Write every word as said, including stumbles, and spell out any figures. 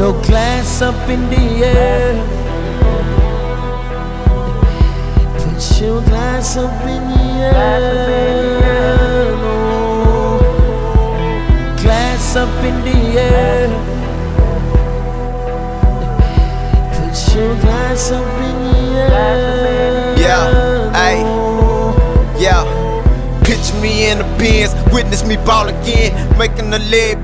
your glass up in the air. Put your glass up in the air. Oh, glass up in the air. Put your glass up in the air. Yeah, ayy, yeah. Picture me in the Benz, witness me ball again, making the leg